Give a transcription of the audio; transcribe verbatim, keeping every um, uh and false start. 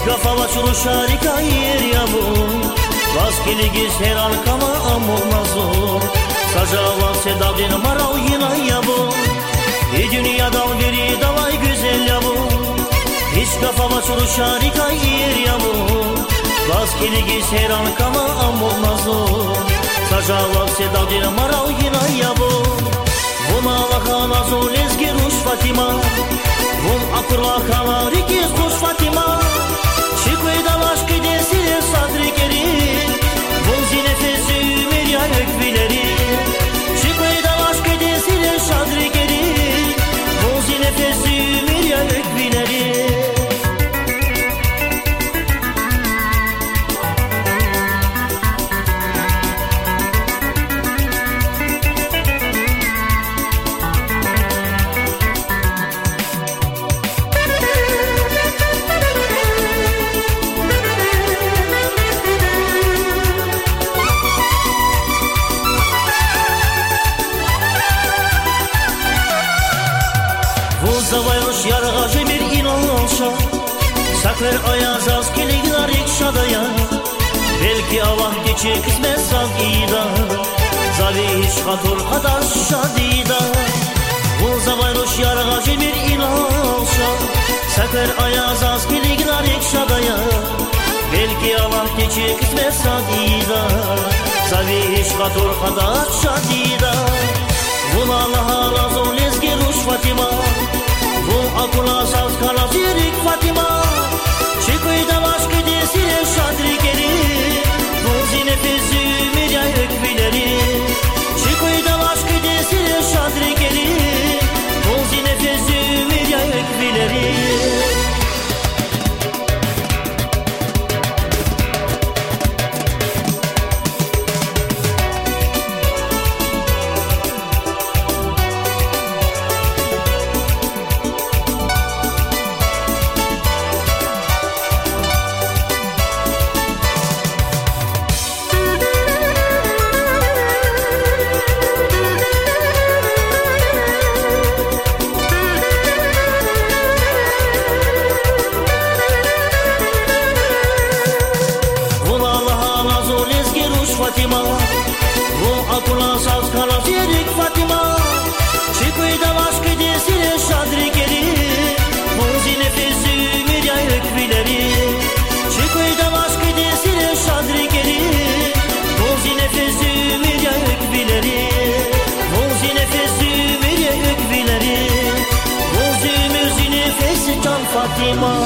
Iskafava churusharika iriabu Vaskiligi seran kama amunazo Sajavan sedadin marau yina yabu I dünyadan biri davay güzel yabu Iskafava churusharika iriabu Vaskiligi seran kama amunazo Sajavan sedadin marau yina yabu Vuna lakana zolezgi rush Fatima Vun akurla kala rikiz kush Fatima Şikoy dalaş kıdesine sadri geri Vun zinefesi ümir ya ökvileri Şikoy dalaş kıdesine sadri geri Vun zinefesi ümir ya ökvileri Zavayosh yarğa jemir inanşa Sakver ayaz az kelignar ikşadaya Belki Allah geçi kısmet saz ida Zaviş hatur hadaş şadida Bu zavayosh yarğa jemir inanşa Sakver ayaz az kelignar ikşadaya Belki Allah geçi kısmet saz ida Zaviş hatur hadaş şadida Vun Allah'a razon lezgi rush Fatima Vun akula saz kala zirik Fatima Şikoy dalaş kıdesine şadri geri Vun zinefesi ümir ya ökvileri Şikoy dalaş kıdesine şadri geri Vun zinefesi ümir ya ökvileri Fatima Bu akula saz kala zirik Fatima Şikoy dalaş kıdesine şadri geri Bu zinefesi ümir ya ökvileri Şikoy dalaş kıdesine şadri geri Bu zinefesi ümir ya ökvileri Bu zinefesi ümir ya ökvileri Bu zümür zinefesi can Fatima